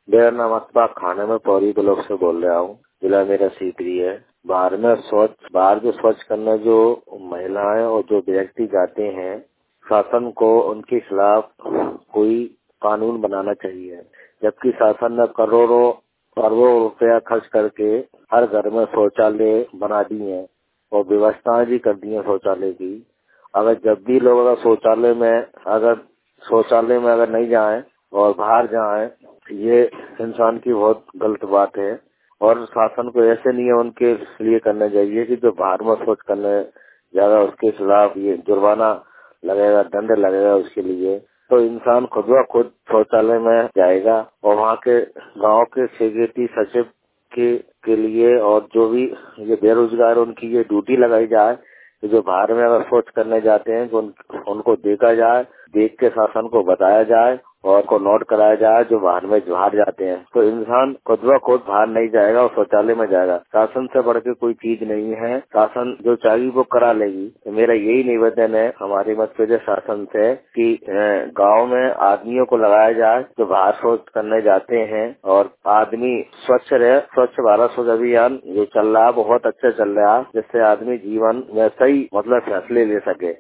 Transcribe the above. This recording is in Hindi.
मेरा नाम अशफाक खान है। मैं पौड़ी ब्लॉक से बोल रहा हूँ। जिला मेरा सीकरी है। बाहर जो स्वच्छ करने जो महिलाएं और जो व्यक्ति जाते हैं, शासन को उनके खिलाफ कोई कानून बनाना चाहिए। जबकि शासन ने करोड़ों अरबों रुपया खर्च करके हर घर में शौचालय बना दिए हैं और व्यवस्थाएं भी कर दी है शौचालय की। अगर जब भी लोग शौचालय में अगर नहीं जाएं और बाहर जाएं, ये इंसान की बहुत गलत बात है। और शासन को ऐसे नियम उनके लिए करना चाहिए कि जो बाहर में शौच करने जाएगा उसके खिलाफ ये जुर्माना लगेगा, दंड लगेगा उसके लिए। तो इंसान खुद ब खुद शौचालय में जाएगा और वहाँ के गांव के सेक्रेटरी सचिव के लिए और जो भी ये बेरोजगार उनकी ये ड्यूटी लगाई जाए कि जो बाहर में अगर शौच करने जाते हैं तो उनको देखा जाए, देख के शासन को बताया जाए और को नोट कराया जाए जो बाहर जाते हैं। तो इंसान खुद ब खुद बाहर नहीं जाएगा और शौचालय में जाएगा। शासन से बढ़ के कोई चीज नहीं है। शासन जो चाहिए वो करा लेगी। तो मेरा यही निवेदन है हमारे मध्य प्रदेश शासन से कि गांव में आदमियों को लगाया जाए जो बाहर शौच करने जाते हैं और आदमी स्वच्छ रहे। स्वच्छ भारत शौच अभियान जो चल रहा है बहुत अच्छा चल रहा है, जिससे आदमी जीवन में सही फैसले ले सके।